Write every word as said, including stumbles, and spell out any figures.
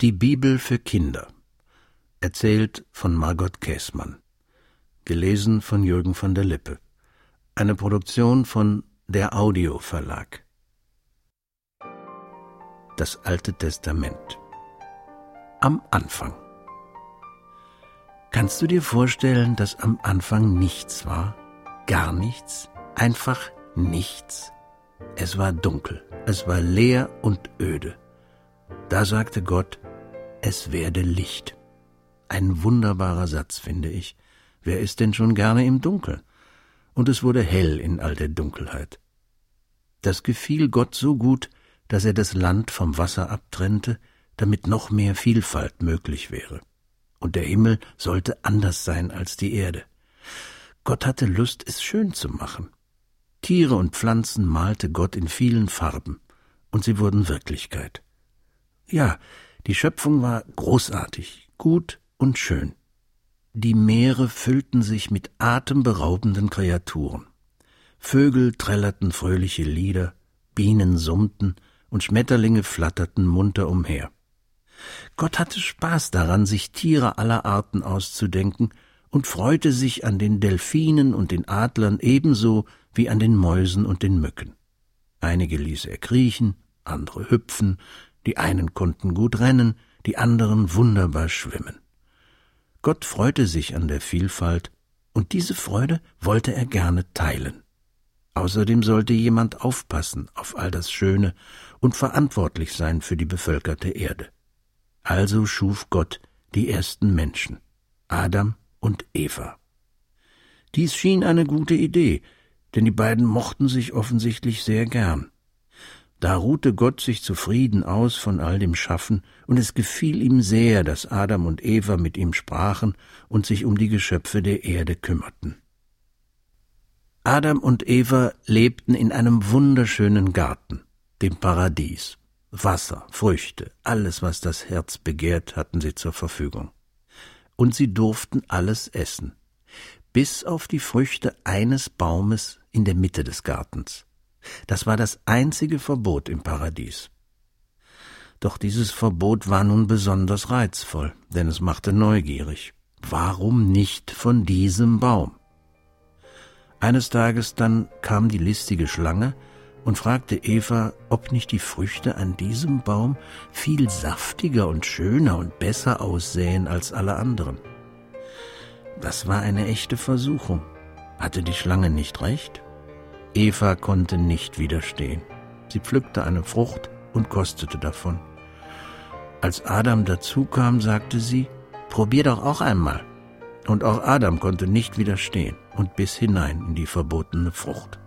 Die Bibel für Kinder. Erzählt von Margot Käßmann. Gelesen von Jürgen von der Lippe. Eine Produktion von Der Audio Verlag. Das Alte Testament. Am Anfang. Kannst du dir vorstellen, dass am Anfang nichts war? Gar nichts? Einfach nichts? Es war dunkel, es war leer und öde. Da sagte Gott, es werde Licht. Ein wunderbarer Satz, finde ich. Wer ist denn schon gerne im Dunkeln? Und es wurde hell in all der Dunkelheit. Das gefiel Gott so gut, dass er das Land vom Wasser abtrennte, damit noch mehr Vielfalt möglich wäre. Und der Himmel sollte anders sein als die Erde. Gott hatte Lust, es schön zu machen. Tiere und Pflanzen malte Gott in vielen Farben, und sie wurden Wirklichkeit. Ja, die Schöpfung war großartig, gut und schön. Die Meere füllten sich mit atemberaubenden Kreaturen. Vögel trällerten fröhliche Lieder, Bienen summten und Schmetterlinge flatterten munter umher. Gott hatte Spaß daran, sich Tiere aller Arten auszudenken und freute sich an den Delphinen und den Adlern ebenso wie an den Mäusen und den Mücken. Einige ließ er kriechen, andere hüpfen, die einen konnten gut rennen, die anderen wunderbar schwimmen. Gott freute sich an der Vielfalt, und diese Freude wollte er gerne teilen. Außerdem sollte jemand aufpassen auf all das Schöne und verantwortlich sein für die bevölkerte Erde. Also schuf Gott die ersten Menschen, Adam und Eva. Dies schien eine gute Idee, denn die beiden mochten sich offensichtlich sehr gern. Da ruhte Gott sich zufrieden aus von all dem Schaffen, und es gefiel ihm sehr, dass Adam und Eva mit ihm sprachen und sich um die Geschöpfe der Erde kümmerten. Adam und Eva lebten in einem wunderschönen Garten, dem Paradies. Wasser, Früchte, alles, was das Herz begehrt, hatten sie zur Verfügung. Und sie durften alles essen, bis auf die Früchte eines Baumes in der Mitte des Gartens. Das war das einzige Verbot im Paradies. Doch dieses Verbot war nun besonders reizvoll, denn es machte neugierig. Warum nicht von diesem Baum? Eines Tages dann kam die listige Schlange und fragte Eva, ob nicht die Früchte an diesem Baum viel saftiger und schöner und besser aussähen als alle anderen. Das war eine echte Versuchung. Hatte die Schlange nicht recht? Eva konnte nicht widerstehen. Sie pflückte eine Frucht und kostete davon. Als Adam dazu kam, sagte sie, »Probier doch auch einmal.« Und auch Adam konnte nicht widerstehen und biss hinein in die verbotene Frucht.